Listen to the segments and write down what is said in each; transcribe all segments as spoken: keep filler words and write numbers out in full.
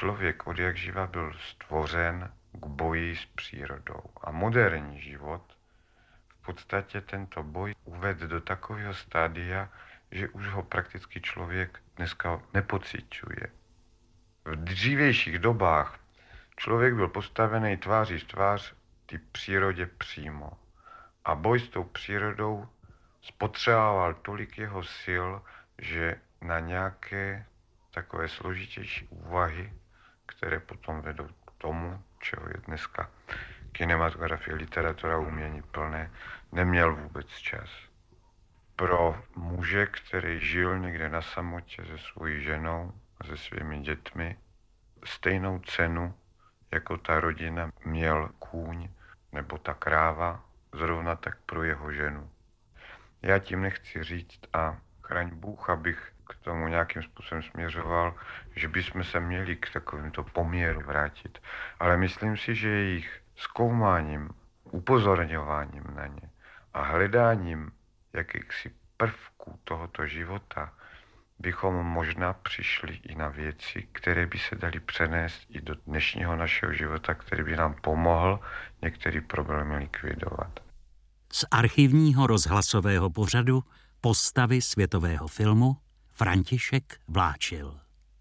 člověk od jak živa byl stvořen k boji s přírodou. A moderní život v podstatě tento boj uvedl do takového stádia, že už ho prakticky člověk dneska nepociťuje. V dřívějších dobách člověk byl postavený tváří v tvář té přírodě přímo. A boj s tou přírodou spotřeboval tolik jeho sil, že na nějaké takové složitější úvahy, které potom vedou k tomu, čeho je dneska kinematografie, literatura, umění plné, neměl vůbec čas. Pro muže, který žil někde na samotě se svojí ženou a se svými dětmi, stejnou cenu jako ta rodina měl kůň nebo ta kráva, zrovna tak pro jeho ženu. Já tím nechci říct a chraň Bůh, abych k tomu nějakým způsobem směřoval, že bychom se měli k takovémto poměru vrátit. Ale myslím si, že jejich zkoumáním, upozorňováním na ně a hledáním jakýchsi prvků tohoto života bychom možná přišli i na věci, které by se daly přenést i do dnešního našeho života, který by nám pomohl některé problémy likvidovat. Z archivního rozhlasového pořadu Postavy světového filmu František Vláčil.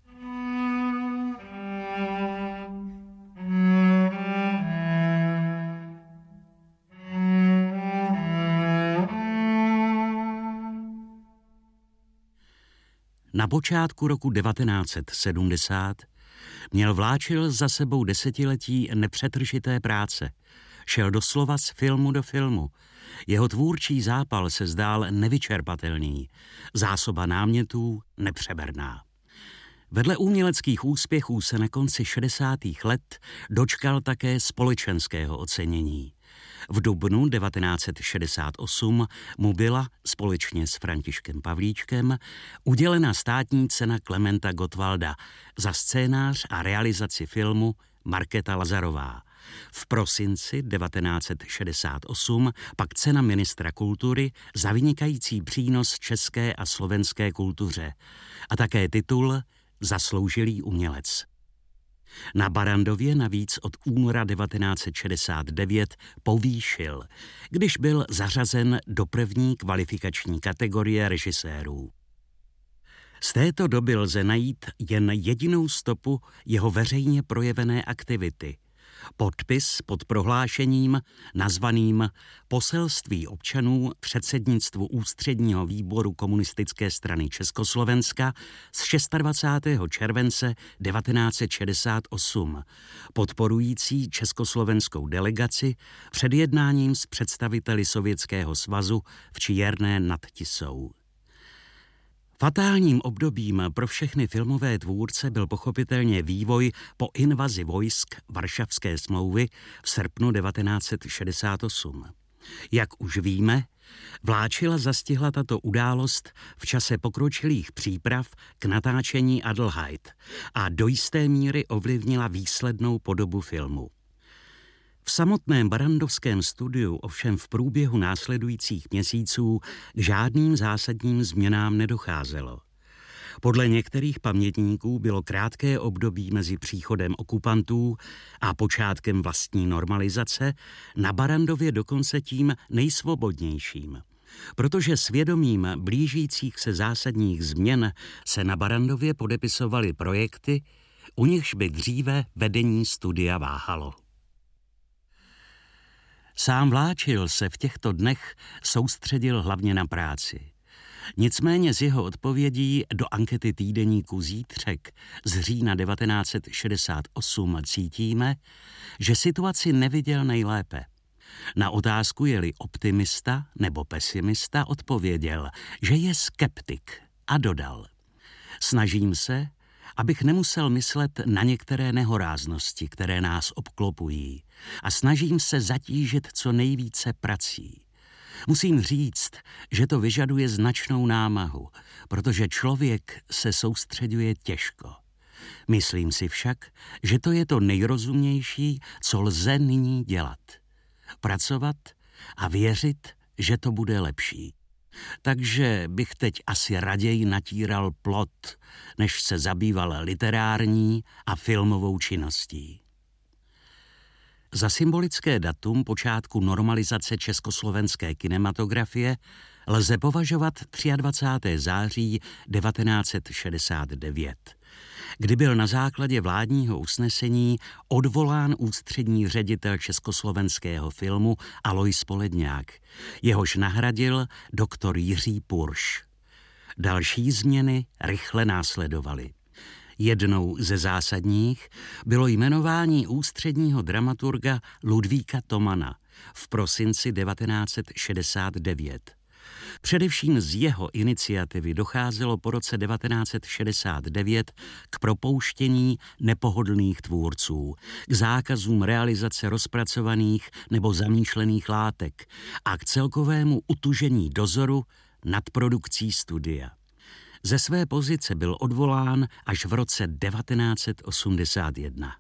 Na počátku roku devatenáct set sedmdesát měl Vláčil za sebou desetiletí nepřetržité práce. Šel doslova z filmu do filmu. Jeho tvůrčí zápal se zdál nevyčerpatelný, zásoba námětů nepřeberná. Vedle uměleckých úspěchů se na konci šedesátých let dočkal také společenského ocenění. V dubnu devatenáct set šedesát osm mu byla společně s Františkem Pavlíčkem udělena státní cena Klementa Gottwalda za scénář a realizaci filmu Markéta Lazarová. V prosinci devatenáct set šedesát osm pak cena ministra kultury za vynikající přínos české a slovenské kultuře a také titul Zasloužilý umělec. Na Barrandově navíc od února devatenáct set šedesát devět povýšil, když byl zařazen do první kvalifikační kategorie režisérů. Z této doby lze najít jen jedinou stopu jeho veřejně projevené aktivity. Podpis pod prohlášením nazvaným Poselství občanů předsednictvu Ústředního výboru Komunistické strany Československa z dvacátého šestého července devatenáct set šedesát osm, podporující československou delegaci před jednáním s představiteli Sovětského svazu v Čierné nad Tisou. Fatálním obdobím pro všechny filmové tvůrce byl pochopitelně vývoj po invazi vojsk Varšavské smlouvy v srpnu devatenáct set šedesát osm. Jak už víme, Vláčila zastihla tato událost v čase pokročilých příprav k natáčení Adelheid a do jisté míry ovlivnila výslednou podobu filmu. V samotném barrandovském studiu ovšem v průběhu následujících měsíců k žádným zásadním změnám nedocházelo. Podle některých pamětníků bylo krátké období mezi příchodem okupantů a počátkem vlastní normalizace na Barrandově dokonce tím nejsvobodnějším, protože svědomím blížících se zásadních změn se na Barrandově podepisovaly projekty, u nichž by dříve vedení studia váhalo. Sám Vláčil se v těchto dnech soustředil hlavně na práci. Nicméně z jeho odpovědí do ankety týdeníku Zítřek z října devatenáct set šedesát osm cítíme, že situaci neviděl nejlépe. Na otázku, je-li optimista nebo pesimista, odpověděl, že je skeptik a dodal: Snažím se, abych nemusel myslet na některé nehoráznosti, které nás obklopují, a snažím se zatížit co nejvíce prací. Musím říct, že to vyžaduje značnou námahu, protože člověk se soustředuje těžko. Myslím si však, že to je to nejrozumnější, co lze nyní dělat. Pracovat a věřit, že to bude lepší. takže bych teď asi raději natíral plot, než se zabýval literární a filmovou činností. Za symbolické datum počátku normalizace československé kinematografie lze považovat dvacátého třetího září devatenáct set šedesát devět, kdy byl na základě vládního usnesení odvolán ústřední ředitel československého filmu Alois Poledňák, jehož nahradil doktor Jiří Purš. Další změny rychle následovaly. Jednou ze zásadních bylo jmenování ústředního dramaturga Ludvíka Tomana v prosinci devatenáct set šedesát devět. Především z jeho iniciativy docházelo po roce devatenáct set šedesát devět k propouštění nepohodlných tvůrců, k zákazům realizace rozpracovaných nebo zamýšlených látek a k celkovému utužení dozoru nad produkcí studia. Ze své pozice byl odvolán až v roce devatenáct set osmdesát jedna.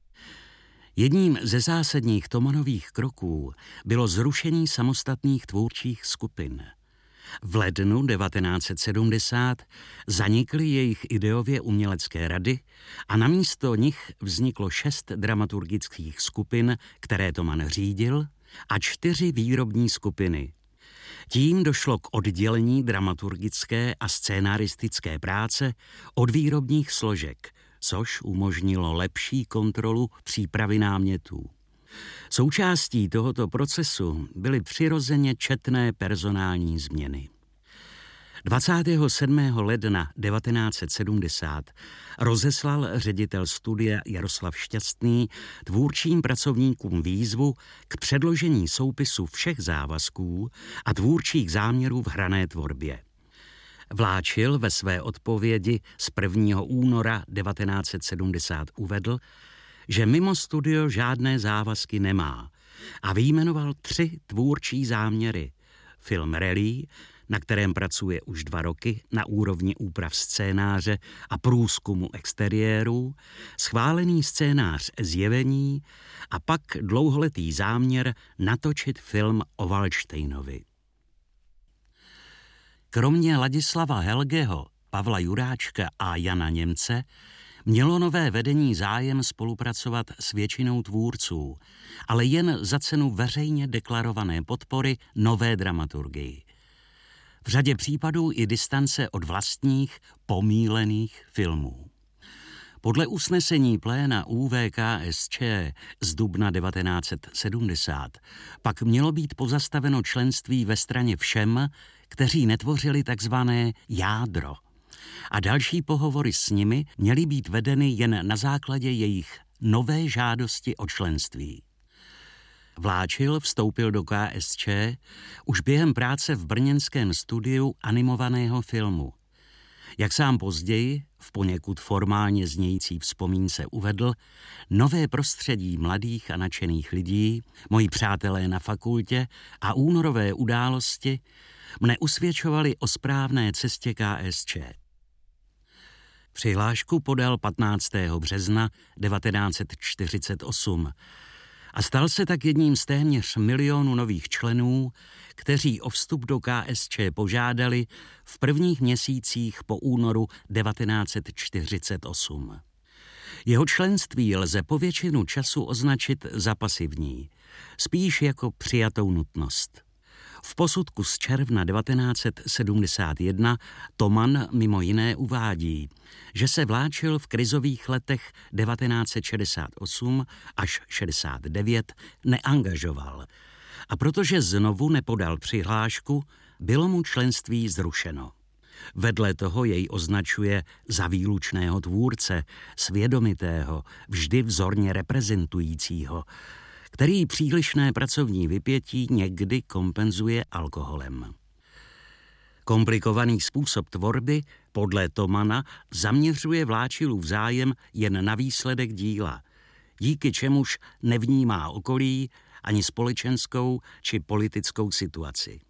Jedním ze zásadních Tomanových kroků bylo zrušení samostatných tvůrčích skupin. V lednu devatenáct set sedmdesát zanikly jejich ideově umělecké rady a namísto nich vzniklo šest dramaturgických skupin, které Toman řídil, a čtyři výrobní skupiny. Tím došlo k oddělení dramaturgické a scénaristické práce od výrobních složek, což umožnilo lepší kontrolu přípravy námětů. Součástí tohoto procesu byly přirozeně četné personální změny. dvacátého sedmého ledna devatenáct set sedmdesát rozeslal ředitel studia Jaroslav Šťastný tvůrčím pracovníkům výzvu k předložení soupisu všech závazků a tvůrčích záměrů v hrané tvorbě. Vláčil ve své odpovědi z prvního února devatenáct set sedmdesát uvedl, že mimo studio žádné závazky nemá a vyjmenoval tři tvůrčí záměry. Film Rally, na kterém pracuje už dva roky na úrovni úprav scénáře a průzkumu exteriérů, schválený scénář Zjevení a pak dlouholetý záměr natočit film o Valdštejnovi. Kromě Ladislava Helgeho, Pavla Juráčka a Jana Němce mělo nové vedení zájem spolupracovat s většinou tvůrců, ale jen za cenu veřejně deklarované podpory nové dramaturgii. V řadě případů i distance od vlastních, pomílených filmů. Podle usnesení pléna U V K S Č z dubna devatenáct set sedmdesát pak mělo být pozastaveno členství ve straně všem, kteří netvořili takzvané jádro. A další pohovory s nimi měly být vedeny jen na základě jejich nové žádosti o členství. Vláčil vstoupil do K S Č už během práce v brněnském studiu animovaného filmu. Jak sám později, v poněkud formálně znějící vzpomínce uvedl, nové prostředí mladých a nadšených lidí, moji přátelé na fakultě a únorové události mne usvědčovali o správné cestě K S Č. Přihlášku podal patnáctého března devatenáct set čtyřicet osm a stal se tak jedním z téměř milionu nových členů, kteří o vstup do K S Č požádali v prvních měsících po únoru devatenáct set čtyřicet osm. Jeho členství lze po většinu času označit za pasivní, spíš jako přijatou nutnost. V posudku z června devatenáct set sedmdesát jedna Toman mimo jiné uvádí, že se Vláčil v krizových letech devatenáct set šedesát osm až šedesát devět neangažoval a protože znovu nepodal přihlášku, bylo mu členství zrušeno. Vedle toho jej označuje za výlučného tvůrce, svědomitého, vždy vzorně reprezentujícího, který přílišné pracovní vypětí někdy kompenzuje alkoholem. Komplikovaný způsob tvorby podle Tomana zaměřuje Vláčilův zájem jen na výsledek díla, díky čemuž nevnímá okolí ani společenskou či politickou situaci.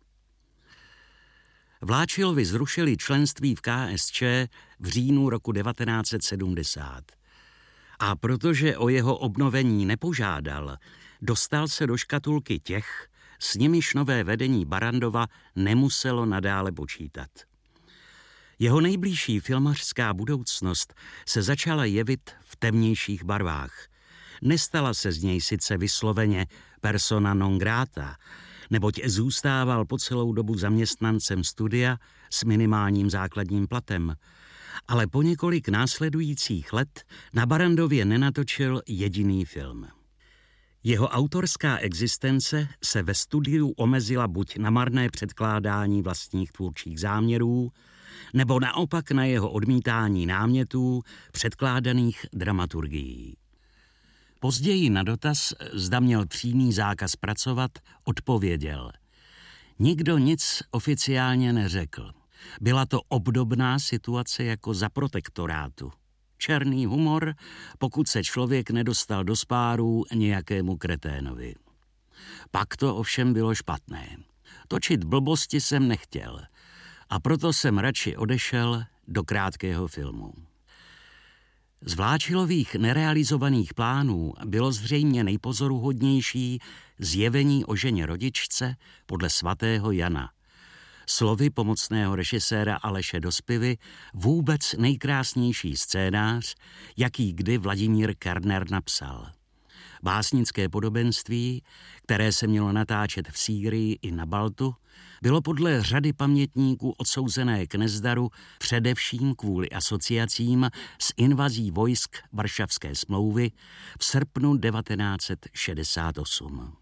Vláčilovi zrušili členství v K S Č v říjnu roku devatenáct set sedmdesát. A protože o jeho obnovení nepožádal, dostal se do škatulky těch, s nimiž nové vedení Barrandova nemuselo nadále počítat. Jeho nejbližší filmařská budoucnost se začala jevit v temnějších barvách. Nestala se z něj sice vysloveně persona non grata, neboť zůstával po celou dobu zaměstnancem studia s minimálním základním platem, ale po několik následujících let na Barrandově nenatočil jediný film. Jeho autorská existence se ve studiu omezila buď na marné předkládání vlastních tvůrčích záměrů, nebo naopak na jeho odmítání námětů předkládaných dramaturgií. Později na dotaz, zda měl přímý zákaz pracovat, odpověděl: nikdo nic oficiálně neřekl. Byla to obdobná situace jako za protektorátu. Černý humor, pokud se člověk nedostal do spárů nějakému kreténovi. Pak to ovšem bylo špatné. Točit blbosti jsem nechtěl a proto jsem radši odešel do krátkého filmu. Z Vláčilových nerealizovaných plánů bylo zřejmě nejpozoruhodnější Zjevení o ženě rodičce podle svatého Jana. Slovy pomocného režiséra Aleše Dospivy vůbec nejkrásnější scénář, jaký kdy Vladimír Kerner napsal. Básnické podobenství, které se mělo natáčet v Sýrii i na Baltu, bylo podle řady pamětníků odsouzené k nezdaru především kvůli asociacím s invazí vojsk Varšavské smlouvy v srpnu devatenáct set šedesát osm.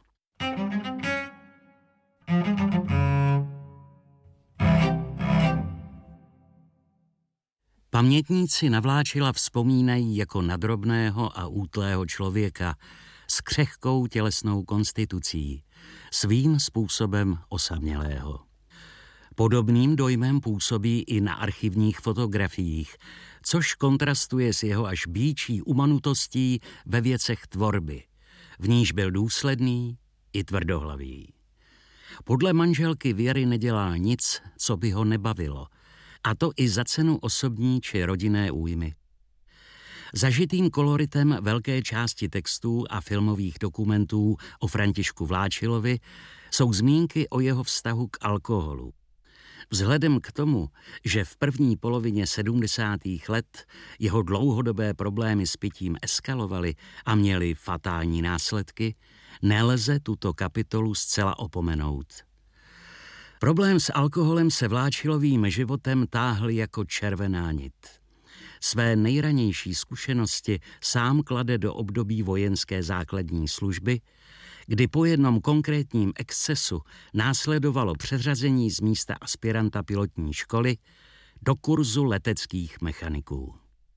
Pamětníci na Vláčila vzpomínají jako na drobného a útlého člověka s křehkou tělesnou konstitucí, svým způsobem osamělého. Podobným dojmem působí i na archivních fotografiích, což kontrastuje s jeho až býčí umanutostí ve věcech tvorby, v níž byl důsledný i tvrdohlavý. Podle manželky Věry nedělá nic, co by ho nebavilo, a to i za cenu osobní či rodinné újmy. Zažitým koloritem velké části textů a filmových dokumentů o Františku Vláčilovi jsou zmínky o jeho vztahu k alkoholu. Vzhledem k tomu, že v první polovině sedmdesátých let jeho dlouhodobé problémy s pitím eskalovaly a měly fatální následky, nelze tuto kapitolu zcela opomenout. Problém s alkoholem se Vláčilovým životem táhl jako červená nit. Své nejranější zkušenosti sám klade do období vojenské základní služby, kdy po jednom konkrétním excesu následovalo přeřazení z místa aspiranta pilotní školy do kurzu leteckých mechaniků.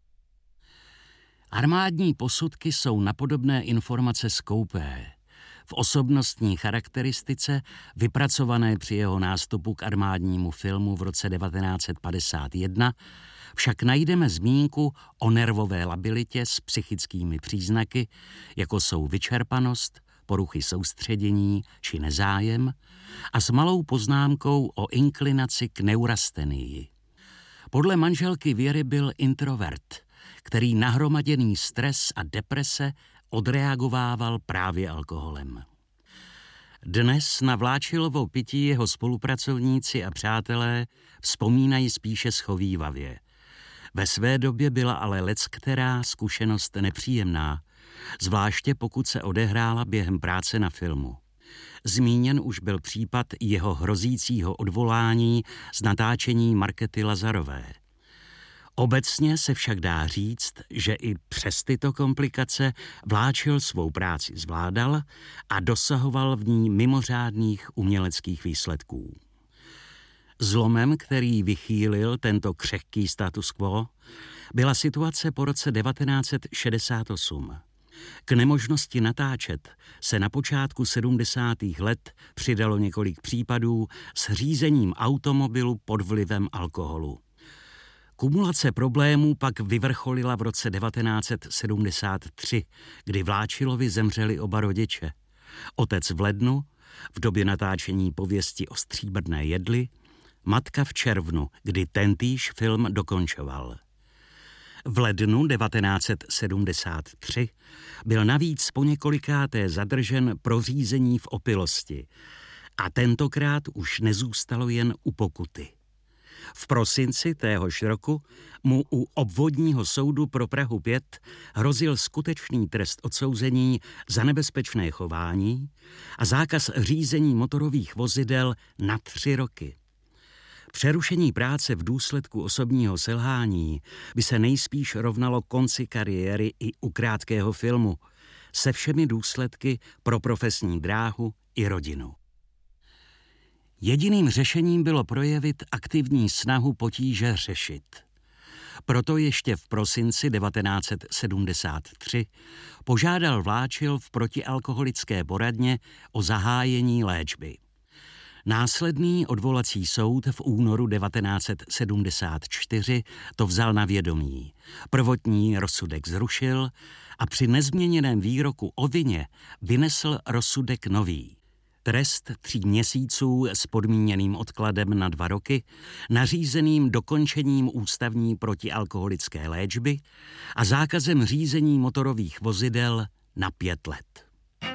Armádní posudky jsou na podobné informace skoupé. V osobnostní charakteristice, vypracované při jeho nástupu k armádnímu filmu v roce devatenáct set padesát jedna, však najdeme zmínku o nervové labilitě s psychickými příznaky, jako jsou vyčerpanost, poruchy soustředění či nezájem, a s malou poznámkou o inklinaci k neurastenii. Podle manželky Věry byl introvert, který nahromaděný stres a deprese odreagovával právě alkoholem. Dnes na Vláčilovo pití jeho spolupracovníci a přátelé vzpomínají spíše schovívavě. Ve své době byla ale leckterá zkušenost nepříjemná, zvláště pokud se odehrála během práce na filmu. Zmíněn už byl případ jeho hrozícího odvolání z natáčení Markéty Lazarové. Obecně se však dá říct, že i přes tyto komplikace Vláčil svou práci zvládal a dosahoval v ní mimořádných uměleckých výsledků. Zlomem, který vychýlil tento křehký status quo, byla situace po roce devatenáct set šedesát osm. K nemožnosti natáčet se na počátku sedmdesátých let přidalo několik případů s řízením automobilu pod vlivem alkoholu. Kumulace problémů pak vyvrcholila v roce devatenáct set sedmdesát tři, kdy Vláčilovi zemřeli oba rodiče. Otec v lednu, v době natáčení Pověsti o stříbrné jedli, matka v červnu, kdy tentýž film dokončoval. V lednu devatenáct set sedmdesát tři byl navíc poněkolikáté zadržen pro řízení v opilosti A tentokrát už nezůstalo jen u pokuty. V prosinci téhož roku mu u obvodního soudu pro Prahu pět hrozil skutečný trest odsouzení za nebezpečné chování a zákaz řízení motorových vozidel na tři roky. Přerušení práce v důsledku osobního selhání by se nejspíš rovnalo konci kariéry i u krátkého filmu, se všemi důsledky pro profesní dráhu i rodinu. Jediným řešením bylo projevit aktivní snahu potíže řešit. Proto ještě v prosinci devatenáct set sedmdesát tři požádal Vláčil v protialkoholické poradně o zahájení léčby. Následný odvolací soud v únoru devatenáct set sedmdesát čtyři to vzal na vědomí. Prvotní rozsudek zrušil a při nezměněném výroku o vině vynesl rozsudek nový. Trest tří měsíců s podmíněným odkladem na dva roky, nařízeným dokončením ústavní protialkoholické léčby a zákazem řízení motorových vozidel na pět let.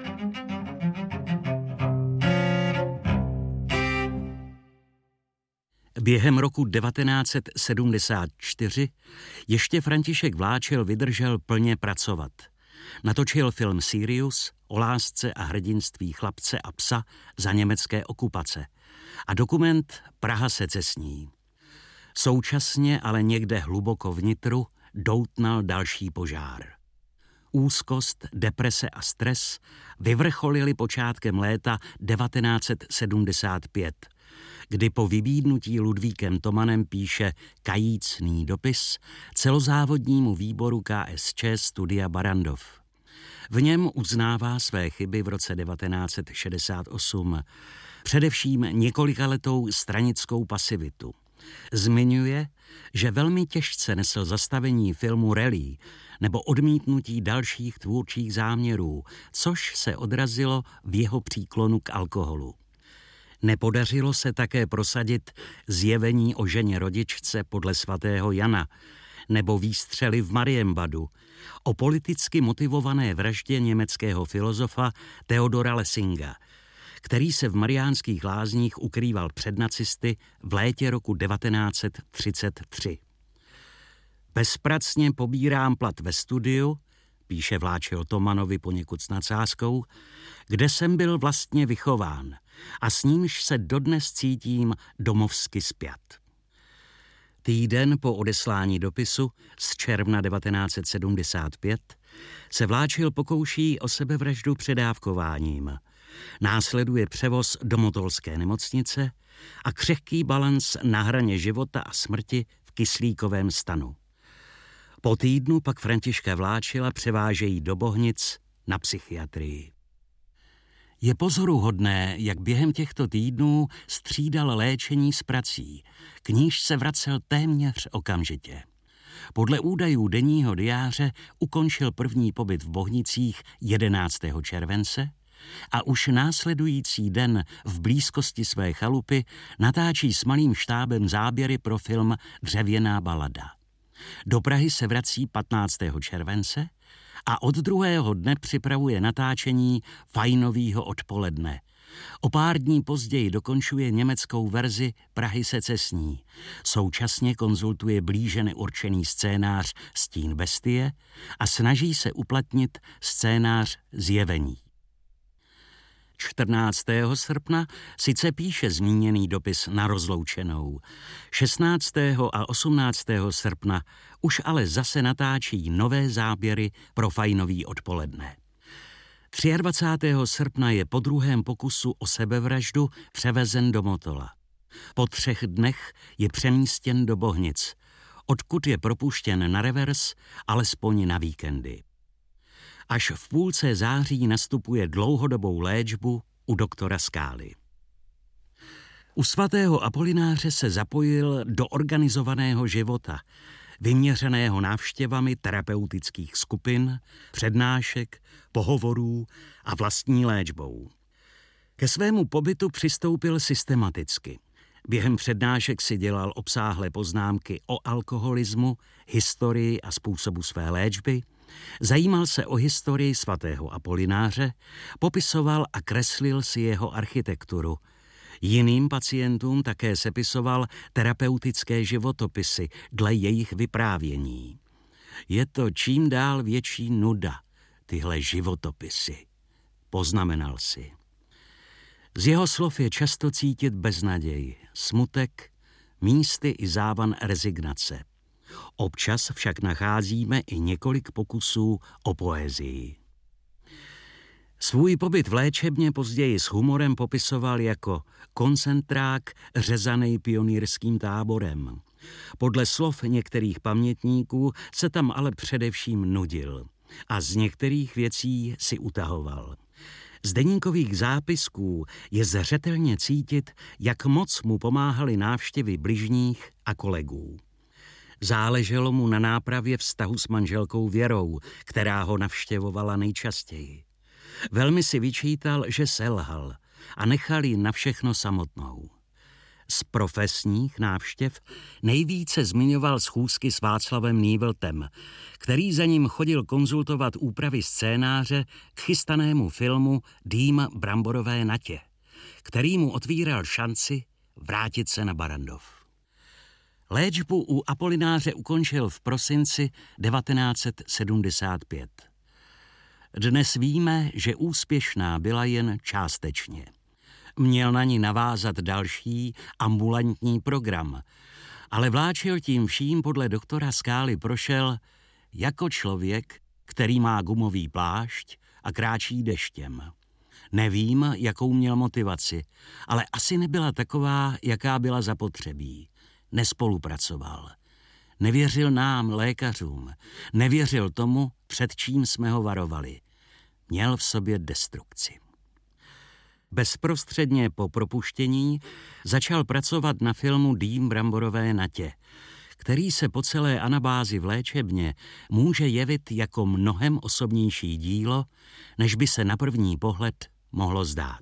Během roku devatenáct set sedmdesát čtyři ještě František Vláčil vydržel plně pracovat. Natočil film Sirius o lásce a hrdinství chlapce a psa za německé okupace a dokument Praha secesní. Současně ale někde hluboko vnitru doutnal další požár. Úzkost, deprese a stres vyvrcholily počátkem léta devatenáct set sedmdesát pět, kdy po vybídnutí Ludvíkem Tomanem píše kajícný dopis celozávodnímu výboru K S Č Studia Barrandov. V něm uznává své chyby v roce devatenáct set šedesát osm, především několikaletou stranickou pasivitu. Zmiňuje, že velmi těžce nesl zastavení filmu Rally nebo odmítnutí dalších tvůrčích záměrů, což se odrazilo v jeho příklonu k alkoholu. Nepodařilo se také prosadit Zjevení o ženě rodičce podle svatého Jana nebo Výstřely v Marienbadu, o politicky motivované vraždě německého filozofa Theodora Lessinga, který se v Mariánských Lázních ukrýval před nacisty v létě roku devatenáct set třicet tři. Bezpracně pobírám plat ve studiu, píše Vláčil Tomanovi poněkud s nadsázkou, kde jsem byl vlastně vychován a s nímž se dodnes cítím domovsky spjat. Týden po odeslání dopisu z června devatenáct set sedmdesát pět se Vláčil pokouší o sebevraždu předávkováním. Následuje převoz do motolské nemocnice a křehký balans na hraně života a smrti v kyslíkovém stanu. Po týdnu pak Františka Vláčila převážejí do Bohnic na psychiatrii. Je pozoruhodné, jak během těchto týdnů střídal léčení s prací, k níž se vracel téměř okamžitě. Podle údajů denního diáře ukončil první pobyt v Bohnicích jedenáctého července a už následující den v blízkosti své chalupy natáčí s malým štábem záběry pro film Dřevěná balada. Do Prahy se vrací patnáctého července a od druhého dne připravuje natáčení Fajnovýho odpoledne. O pár dní později dokončuje německou verzi Prahy secesní. Současně konzultuje blíže neurčený scénář Stín bestie a snaží se uplatnit scénář Zjevení. čtrnáctého srpna sice píše zmíněný dopis na rozloučenou. šestnáctého a osmnáctého srpna už ale zase natáčí nové záběry pro Fajnový odpoledne. dvacátého třetího srpna je po druhém pokusu o sebevraždu převezen do Motola. Po třech dnech je přemístěn do Bohnic, odkud je propuštěn na revers, alespoň na víkendy. Až v půlce září nastupuje dlouhodobou léčbu u doktora Skály. U svatého Apolináře se zapojil do organizovaného života, vyměřeného návštěvami terapeutických skupin, přednášek, pohovorů a vlastní léčbou. Ke svému pobytu přistoupil systematicky. Během přednášek si dělal obsáhlé poznámky o alkoholismu, historii a způsobu své léčby, zajímal se o historii svatého Apolináře, popisoval a kreslil si jeho architekturu, Jiným pacientům také sepisoval terapeutické životopisy dle jejich vyprávění. Je to čím dál větší nuda, tyhle životopisy, poznamenal si. Z jeho slov je často cítit beznaděj, smutek, místy i závan rezignace. Občas však nacházíme i několik pokusů o poezii. Svůj pobyt v léčebně později s humorem popisoval jako koncentrák řezanej pionýrským táborem. Podle slov některých pamětníků se tam ale především nudil a z některých věcí si utahoval. Z deníkových zápisků je zřetelně cítit, jak moc mu pomáhaly návštěvy bližních a kolegů. Záleželo mu na nápravě vztahu s manželkou Věrou, která ho navštěvovala nejčastěji. Velmi si vyčítal, že selhal a nechal ji na všechno samotnou. Z profesních návštěv nejvíce zmiňoval schůzky s Václavem Nývltem, který za ním chodil konzultovat úpravy scénáře k chystanému filmu Dým bramborové natě, který mu otvíral šanci vrátit se na Barrandov. Léčbu u Apolináře ukončil v prosinci devatenáct set sedmdesát pět. Dnes víme, že úspěšná byla jen částečně. Měl na ní navázat další ambulantní program, ale Vláčil tím vším podle doktora Skály prošel jako člověk, který má gumový plášť a kráčí deštěm. Nevím, jakou měl motivaci, ale asi nebyla taková, jaká byla zapotřebí. Nespolupracoval. Nevěřil nám, lékařům. Nevěřil tomu, před čím jsme ho varovali. Měl v sobě destrukci. Bezprostředně po propuštění začal pracovat na filmu Dým bramborové natě, který se po celé anabázi v léčebně může jevit jako mnohem osobnější dílo, než by se na první pohled mohlo zdát.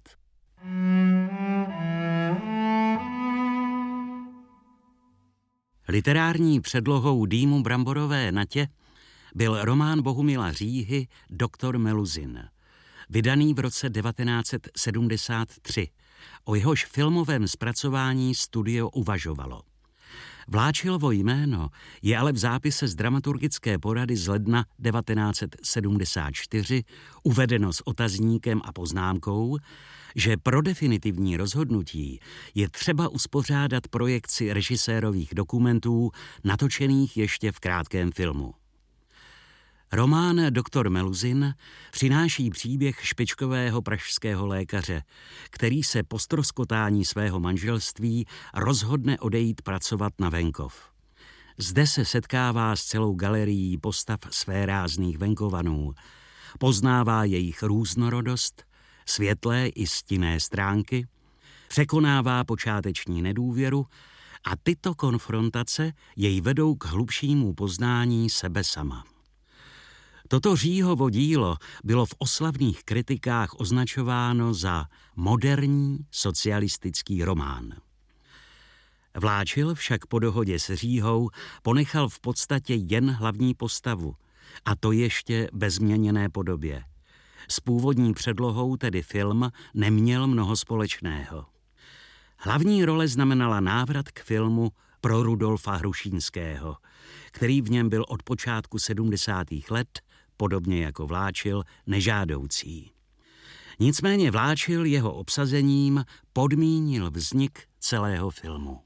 Literární předlohou Dýmu bramborové natě byl román Bohumila Říhy Doktor Meluzin, vydaný v roce devatenáct set sedmdesát tři. O jehož filmovém zpracování studio uvažovalo. Vláčilovo jméno je ale v zápise z dramaturgické porady z ledna devatenáct set sedmdesát čtyři uvedeno s otazníkem a poznámkou, že pro definitivní rozhodnutí je třeba uspořádat projekci režisérových dokumentů natočených ještě v krátkém filmu. Román Doktor Meluzin přináší příběh špičkového pražského lékaře, který se po ztroskotání svého manželství rozhodne odejít pracovat na venkov. Zde se setkává s celou galerií postav svérázných venkovanů, poznává jejich různorodost, světlé i stinné stránky, překonává počáteční nedůvěru a tyto konfrontace jej vedou k hlubšímu poznání sebe sama. Toto Říhovo dílo bylo v oslavných kritikách označováno za moderní socialistický román. Vláčil však po dohodě s Říhou ponechal v podstatě jen hlavní postavu, a to ještě ve změněné podobě. S původní předlohou, tedy film, neměl mnoho společného. Hlavní role znamenala návrat k filmu pro Rudolfa Hrušínského, který v něm byl od počátku sedmdesátých let, podobně jako Vláčil, nežádoucí. Nicméně Vláčil jeho obsazením podmínil vznik celého filmu.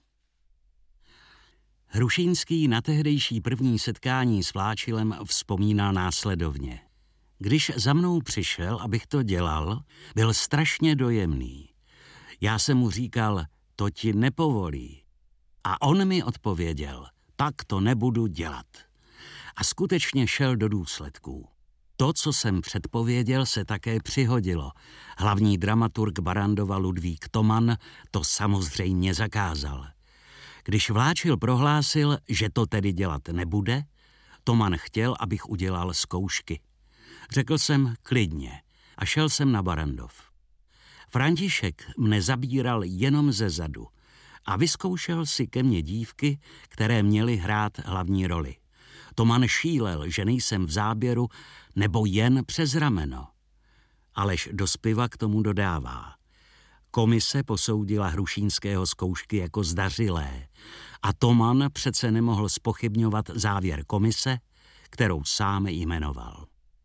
Hrušínský na tehdejší první setkání s Vláčilem vzpomínal následovně. Když za mnou přišel, abych to dělal, byl strašně dojemný. Já jsem mu říkal, to ti nepovolí. A on mi odpověděl, tak to nebudu dělat. A skutečně šel do důsledků. To, co jsem předpověděl, se také přihodilo. Hlavní dramaturg Barrandova Ludvík Toman to samozřejmě zakázal. Když Vláčil prohlásil, že to tedy dělat nebude, Toman chtěl, abych udělal zkoušky. Řekl jsem klidně a šel jsem na Barrandov. František mne zabíral jenom ze zadu a vyzkoušel si ke mně dívky, které měly hrát hlavní roli. Toman šílel, že nejsem v záběru nebo jen přes rameno. Aleš Dospiva k tomu dodává. Komise posoudila Hrušínského zkoušky jako zdařilé a Toman přece nemohl zpochybňovat závěr komise, kterou sám jmenoval.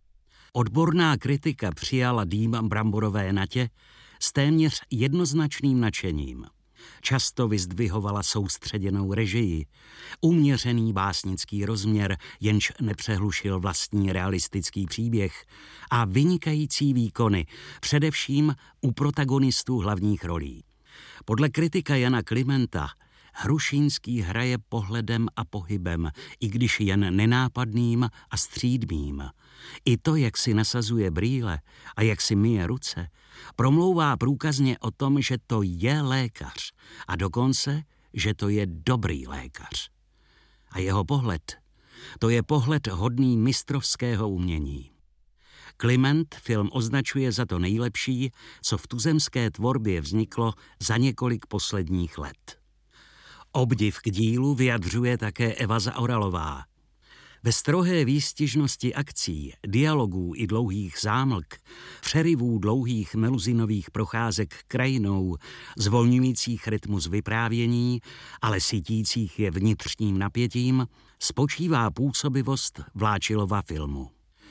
Odborná kritika přijala Dým bramborové natě s téměř jednoznačným nadšením. Často vyzdvihovala soustředěnou režii, uměřený básnický rozměr, jenž nepřehlušil vlastní realistický příběh, a vynikající výkony, především u protagonistů hlavních rolí. Podle kritika Jana Klimenta Hrušínský hraje pohledem a pohybem, i když jen nenápadným a střídmým. I to, jak si nasazuje brýle a jak si myje ruce, promlouvá průkazně o tom, že to je lékař a dokonce, že to je dobrý lékař. A jeho pohled, to je pohled hodný mistrovského umění. Kliment film označuje za to nejlepší, co v tuzemské tvorbě vzniklo za několik posledních let. Obdiv k dílu vyjadřuje také Eva Zaoralová. Ve strohé výstižnosti akcí, dialogů i dlouhých zámlk, přerivů dlouhých meluzinových procházek krajinou, zvolňujících rytmus vyprávění, ale sytících je vnitřním napětím, spočívá působivost Vláčilova filmu.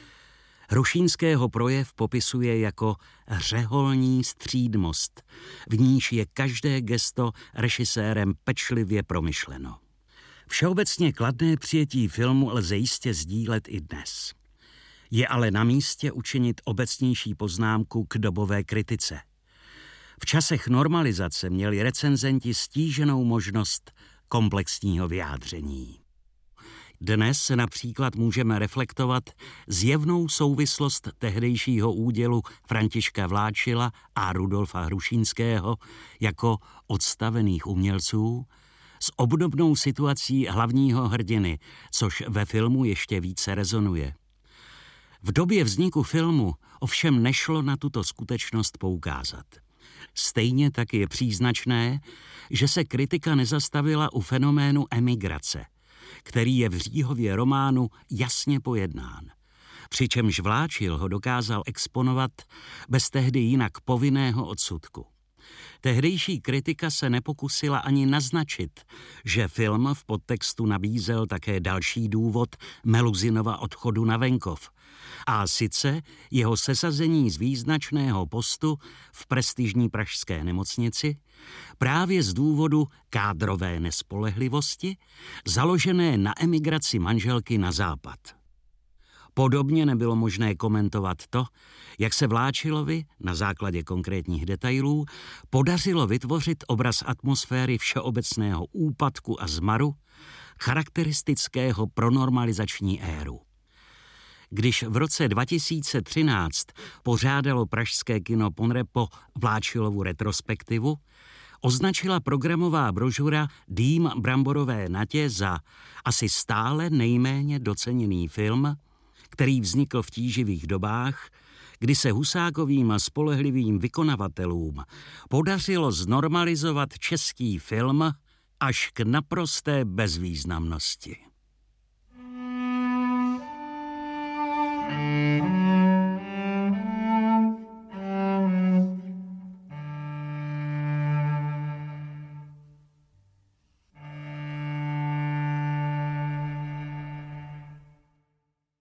Hrušínského projev popisuje jako řeholní střídmost, v níž je každé gesto režisérem pečlivě promyšleno. Všeobecně kladné přijetí filmu lze jistě sdílet i dnes. Je ale na místě učinit obecnější poznámku k dobové kritice. V časech normalizace měli recenzenti stíženou možnost komplexního vyjádření. Dnes se například můžeme reflektovat zjevnou souvislost tehdejšího údělu Františka Vláčila a Rudolfa Hrušínského jako odstavených umělců s obdobnou situací hlavního hrdiny, což ve filmu ještě více rezonuje. V době vzniku filmu ovšem nešlo na tuto skutečnost poukázat. Stejně tak je příznačné, že se kritika nezastavila u fenoménu emigrace, který je v Říhově románu jasně pojednán. Přičemž Vláčil ho dokázal exponovat bez tehdy jinak povinného odsudku. Tehdejší kritika se nepokusila ani naznačit, že film v podtextu nabízel také další důvod Meluzinova odchodu na venkov, a sice jeho sesazení z význačného postu v prestižní pražské nemocnici právě z důvodu kádrové nespolehlivosti, založené na emigraci manželky na západ. Podobně nebylo možné komentovat to, jak se Vláčilovi, na základě konkrétních detailů, podařilo vytvořit obraz atmosféry všeobecného úpadku a zmaru, charakteristického pro normalizační éru. Když v roce dva tisíce třináct pořádalo pražské kino Ponrepo Vláčilovu retrospektivu, označila programová brožura Dým bramborové natě za asi stále nejméně doceněný film, který vznikl v tíživých dobách, kdy se Husákovým spolehlivým vykonavatelům podařilo znormalizovat český film až k naprosté bezvýznamnosti.